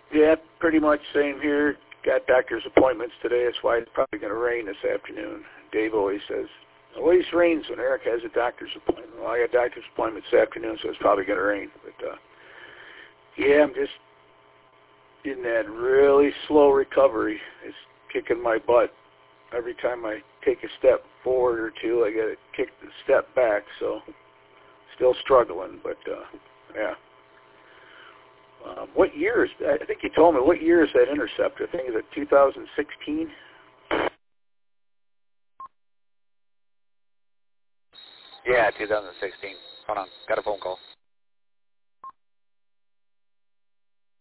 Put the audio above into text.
Yeah, pretty much same here. Got doctor's appointments today. That's why it's probably going to rain this afternoon. Dave always says, it always rains when Eric has a doctor's appointment. Well, I got a doctor's appointment this afternoon, so it's probably going to rain. But, yeah, I'm just in that really slow recovery. It's kicking my butt. Every time I take a step forward or two, I got to kick the step back. So still struggling, but, yeah. What year is, I think you told me, what year is that Interceptor? I think, is it 2016? Yeah, 2016. Hold on, got a phone call.